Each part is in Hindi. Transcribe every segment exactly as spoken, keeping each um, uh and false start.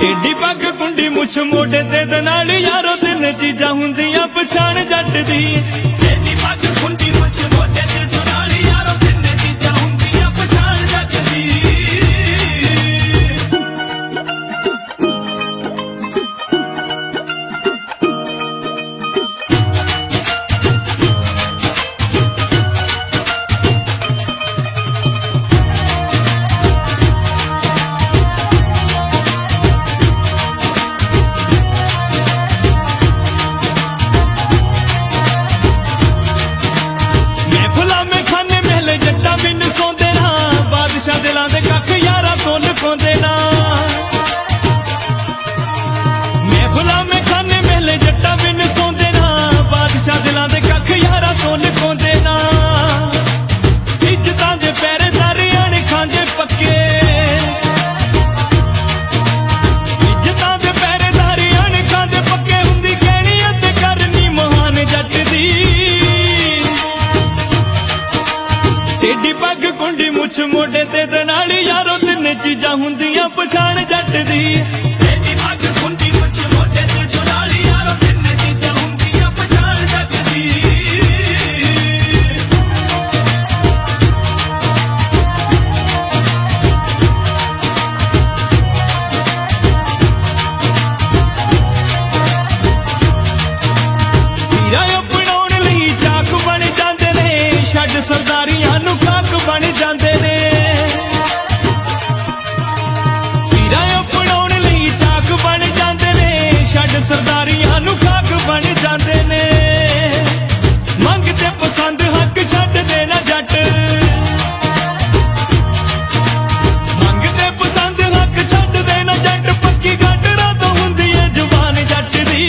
टेढ़ी पग कुंडी मुछ मोटे ते नाल यारो तिन चीजा हुंदियां पछाण जट दी। टेढ़ी पग कुंडी मुछ मोटे ते नाल यारो तिन चीजा हुंदियां पछाण जट दी। टेढ़ी पग कुंडी मुछ मोटे ते नाल यारो तिन चीजा हुंदियां पछाण जट दी। टेढ़ी पग कुंडी मुछ मोटे ते नाल यारो तिन चीजा हुंदियां पछाण जट दी। हीरा अपनाउण लई चाक बन जांदे ने, छड्ड सरदारियां नूं खाक बन जांदे ने। हीरा अपनाउण लई चाक बन जांदे ने, छड्ड सरदारियां नूं खाक बन जांदे ने। मंगते पसंद हक छड्ड देना जट, मंगते पसंद हक छड्ड देना जट। पक्की गंढ रात हुंदी है जुबान जट दी।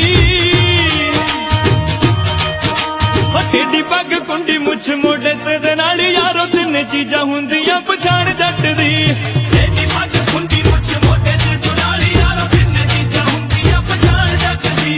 टेढ़ी पग कुंडी मुछ मोटे ते नाल यारो तिन चीजा हुंदियां पछाण जट दी। टेढ़ी पग कुंडी मुछ मोटे ते नाल यारो तिन चीजा हुंदियां पछाण जट दी।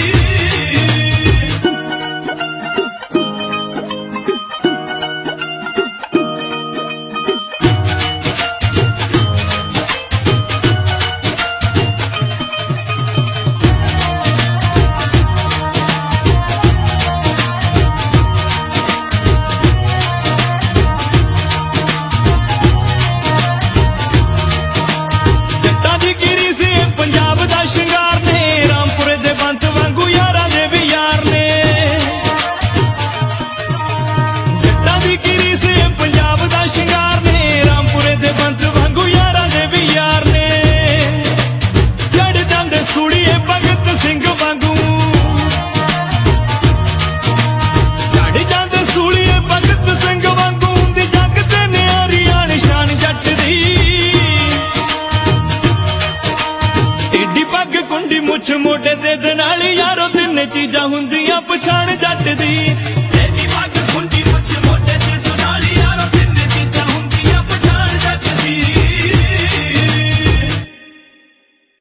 टेढ़ी पग कुंडी मुछ मोटे ते नाल यारो तिन चीजा हुंदियां पछाण जट दी। टेढ़ी पग